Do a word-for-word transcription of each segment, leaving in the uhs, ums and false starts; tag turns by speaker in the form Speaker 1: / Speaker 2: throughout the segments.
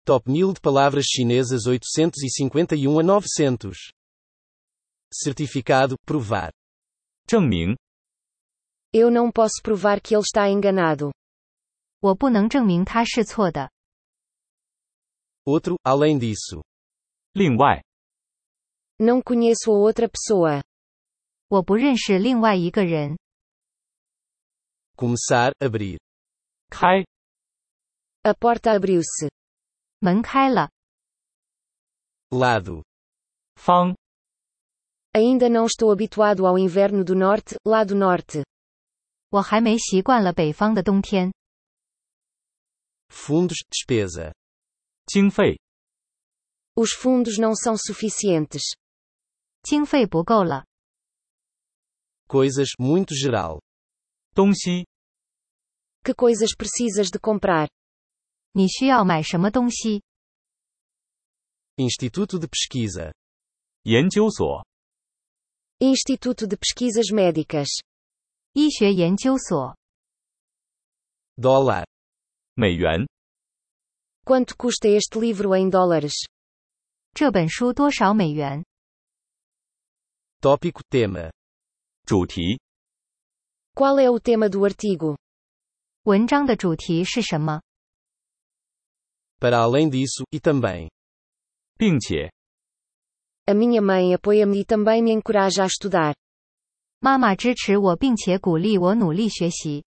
Speaker 1: Top mil de palavras chinesas oitocentos e cinquenta e um a novecentos. Certificado, provar.
Speaker 2: 证明
Speaker 3: Eu não posso provar que ele está enganado.
Speaker 4: 我不能证明他是错的。
Speaker 1: Outro, além disso.
Speaker 2: 另外
Speaker 3: Não conheço a outra pessoa.
Speaker 4: 我不认识另外一个人。
Speaker 1: Começar, abrir.
Speaker 2: 开
Speaker 3: A porta abriu-se.
Speaker 4: 门开了。
Speaker 1: Lado.
Speaker 2: 方
Speaker 3: Ainda não estou habituado ao inverno do norte, lado norte.
Speaker 4: 我还没习惯了北方的冬天。
Speaker 1: Fundos, despesa.
Speaker 2: 经费
Speaker 3: Os fundos não são suficientes.
Speaker 4: 经费不够了。
Speaker 1: Coisas, muito geral.
Speaker 2: 东西
Speaker 3: Que coisas precisas de comprar?
Speaker 4: 你需要买什么东西？
Speaker 1: Instituto de pesquisa.
Speaker 2: 研究所
Speaker 3: Instituto de Pesquisas Médicas.
Speaker 4: 医学研究所。
Speaker 1: Dólar.
Speaker 2: 美元
Speaker 3: Quanto custa este livro em dólares?
Speaker 4: 这本书多少美元？
Speaker 1: Tópico, tema.
Speaker 2: 主题
Speaker 3: Qual é o tema do artigo?
Speaker 4: 文章的主题是什么？
Speaker 1: Para além disso, e também.
Speaker 2: 并且
Speaker 3: A minha mãe apoia-me e também me encoraja a estudar.
Speaker 4: 妈妈支持我并且鼓励我努力学习。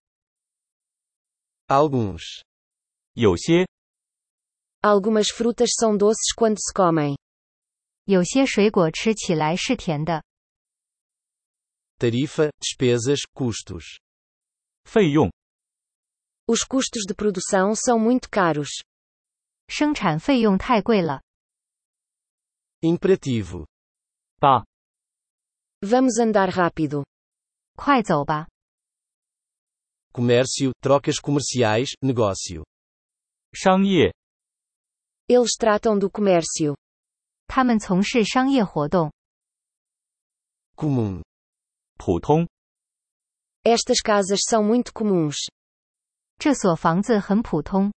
Speaker 1: Alguns.
Speaker 2: 有些
Speaker 3: Algumas frutas são doces quando se comem.
Speaker 4: 有些水果吃起来是甜的。
Speaker 1: Tarifa, despesas, custos.
Speaker 2: 费用
Speaker 3: Os custos de produção são muito caros.
Speaker 4: 生产费用太贵了。
Speaker 1: Imperativo.
Speaker 2: 八
Speaker 3: Vamos andar rápido.
Speaker 4: 快走吧。
Speaker 1: Comércio, trocas comerciais, negócio.
Speaker 2: 商业
Speaker 3: Eles tratam do comércio.
Speaker 4: 他们从事商业活动。
Speaker 1: Comum.
Speaker 2: 普通
Speaker 3: Estas casas são muito comuns.
Speaker 4: 这所房子很普通。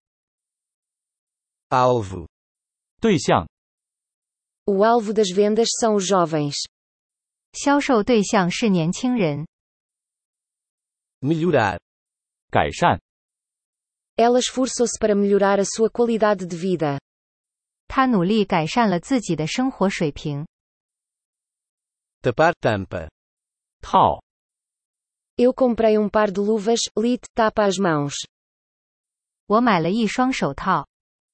Speaker 1: Alvo.
Speaker 2: 对象
Speaker 3: O alvo das vendas são os jovens.
Speaker 4: 销售对象是年轻人。
Speaker 1: Melhorar.
Speaker 2: 改善
Speaker 3: Ela esforçou-se para melhorar a sua qualidade de vida.
Speaker 4: 他努力改善了自己的生活水平。
Speaker 1: Tapar tampa.
Speaker 2: 套
Speaker 3: Eu comprei um par de luvas, lit, tapa as mãos.
Speaker 4: 我买了一双手套。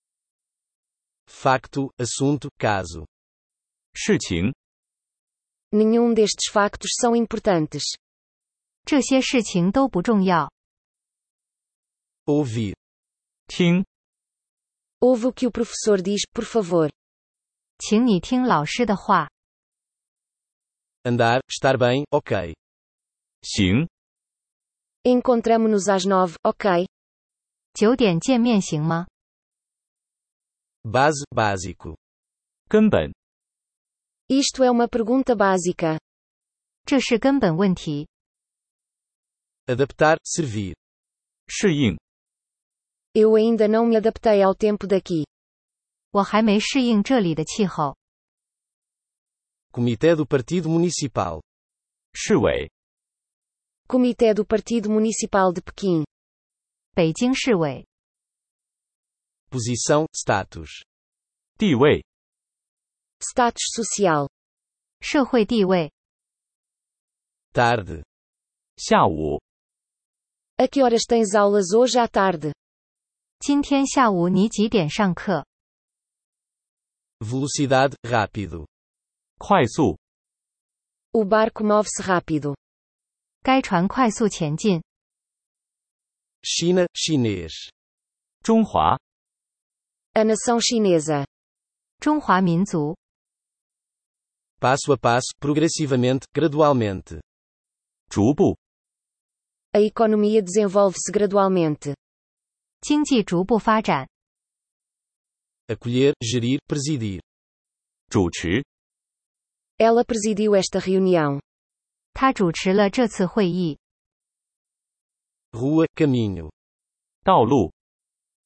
Speaker 1: Facto, assunto, caso.
Speaker 2: 事情
Speaker 3: Nenhum destes factos são importantes.
Speaker 4: 这些事情都不重要。
Speaker 1: Ouvir.
Speaker 2: 听
Speaker 3: Ouve o que o professor diz, por favor.
Speaker 4: 请你听老师的话。
Speaker 1: Andar, estar bem, ok.
Speaker 2: 行
Speaker 3: Encontramo-nos às nove, ok?
Speaker 4: 九点见面行吗？
Speaker 1: Base, básico.
Speaker 2: 根本
Speaker 3: Isto é uma pergunta básica.
Speaker 4: 这是根本问题。
Speaker 1: Adaptar, servir.
Speaker 2: 适应
Speaker 3: Eu ainda não me adaptei ao tempo daqui.
Speaker 4: 我还没适应这里的气候。
Speaker 1: Comitê do Partido Municipal.
Speaker 2: 市委
Speaker 3: Comitê do Partido Municipal de Pequim.
Speaker 4: 北京市委。
Speaker 1: Posição, status.
Speaker 2: 地位
Speaker 3: Status social.
Speaker 4: 社会地位。
Speaker 1: Tarde.
Speaker 2: 下午
Speaker 3: A que horas tens aulas hoje à tarde?
Speaker 4: 今天下午你几点上课？
Speaker 1: Velocidade, rápido.
Speaker 2: 快速
Speaker 3: O barco move-se rápido.
Speaker 4: 该船快速前进。
Speaker 1: China, chinês.
Speaker 2: 中华
Speaker 3: A nação chinesa.
Speaker 4: 中华民族。
Speaker 1: Passo a passo, progressivamente, gradualmente.
Speaker 2: 逐步
Speaker 3: A economia desenvolve-se gradualmente.
Speaker 4: 经济逐步发展。
Speaker 1: Acolher, gerir, presidir.
Speaker 2: 主持
Speaker 3: Ela presidiu esta reunião.
Speaker 4: 他主持了这次会议。
Speaker 1: Rua, caminho.
Speaker 2: 道路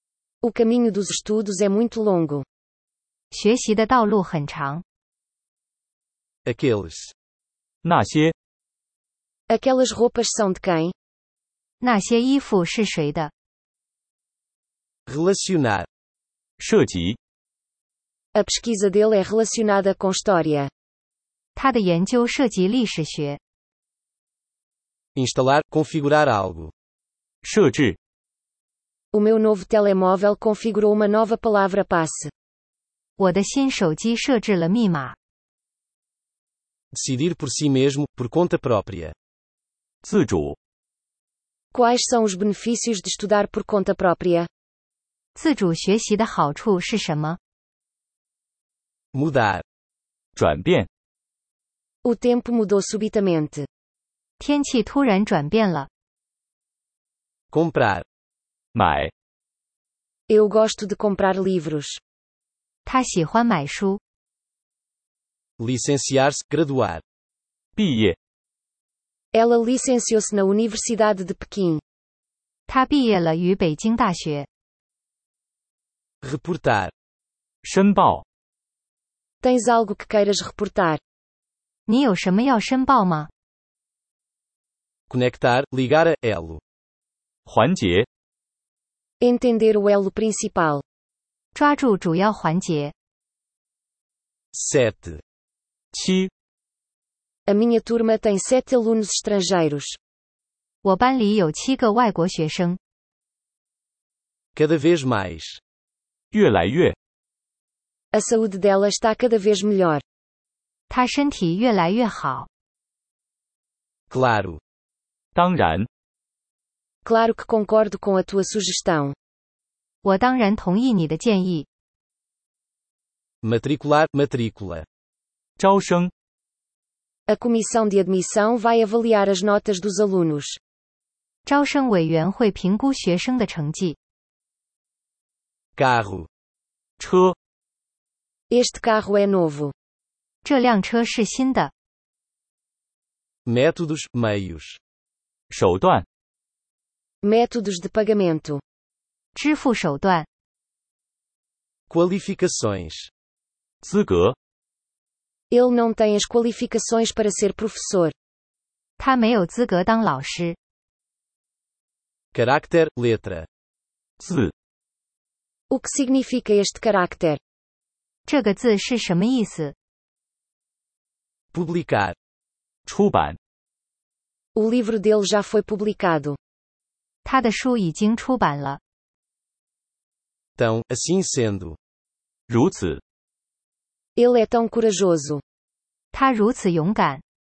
Speaker 3: O caminho dos estudos é muito longo.
Speaker 4: 学习的道路很长。
Speaker 1: Aqueles.
Speaker 2: 那些，
Speaker 3: Aquelas roupas são de quem?
Speaker 4: 那些衣服是谁的？
Speaker 1: Relacionar.
Speaker 2: 涉及，
Speaker 3: A pesquisa dele é relacionada com história.
Speaker 4: 他的研究涉及历史学。
Speaker 1: Instalar, configurar algo.
Speaker 2: 设置，
Speaker 3: O meu novo telemóvel configurou uma nova palavra passe.
Speaker 4: 我的新手机设置了密码。
Speaker 1: Decidir por si mesmo, por conta própria.
Speaker 2: 自主，
Speaker 3: Quais são os benefícios de estudar por conta própria?
Speaker 4: 自主学习的好处是什么？
Speaker 1: Mudar.
Speaker 2: 转变，
Speaker 3: O tempo mudou subitamente.
Speaker 4: 天气突然转变了。
Speaker 1: Comprar.
Speaker 2: 买，
Speaker 3: Eu gosto de comprar livros.
Speaker 4: 他喜欢买书。
Speaker 1: Licenciar-se, graduar.
Speaker 2: 毕业，
Speaker 3: Ela licenciou-se na Universidade de Pequim.
Speaker 4: 他毕业了于北京大学。
Speaker 1: Reportar.
Speaker 2: 申报，
Speaker 3: Tens algo que queiras reportar?
Speaker 4: 你有什么要申报吗？
Speaker 1: Conectar, ligar a elo.
Speaker 2: 环节，
Speaker 3: Entender o elo principal.
Speaker 4: 抓住主要环节。
Speaker 1: Sete.
Speaker 2: 七，
Speaker 3: A minha turma tem sete alunos estrangeiros.
Speaker 4: 我班里有七个外国学生。
Speaker 1: Cada vez mais.
Speaker 2: 越来越，
Speaker 3: A saúde dela está cada vez melhor.
Speaker 4: 他身体越来越好。
Speaker 1: Claro.
Speaker 2: 当然，
Speaker 3: Claro que concordo com a tua sugestão.
Speaker 4: 我当然同意你的建议。
Speaker 1: Matricular, matrícula.
Speaker 2: 招生，
Speaker 3: A comissão de admissão vai avaliar as notas dos alunos.
Speaker 4: 招生委员会评估学生的成绩。
Speaker 1: Carro.
Speaker 2: 车，
Speaker 3: Este carro é novo.
Speaker 4: 这辆车是新的。
Speaker 1: Métodos, meios.
Speaker 2: 手段，
Speaker 3: Métodos de pagamento.
Speaker 4: 支付手段。
Speaker 1: Qualificações.
Speaker 2: 资格，
Speaker 3: Ele não tem as qualificações para ser professor.
Speaker 4: 他没有资格当老师。
Speaker 1: Carácter, letra.
Speaker 2: 字，
Speaker 3: O que significa este carácter?
Speaker 4: 这个字是什么意思？
Speaker 1: Publicar.
Speaker 2: 出版，
Speaker 3: O livro dele já foi publicado.
Speaker 4: 他的书已经出版了。
Speaker 1: Então, assim sendo.
Speaker 2: 如此，
Speaker 3: Ele é tão corajoso.
Speaker 4: 他如此勇敢。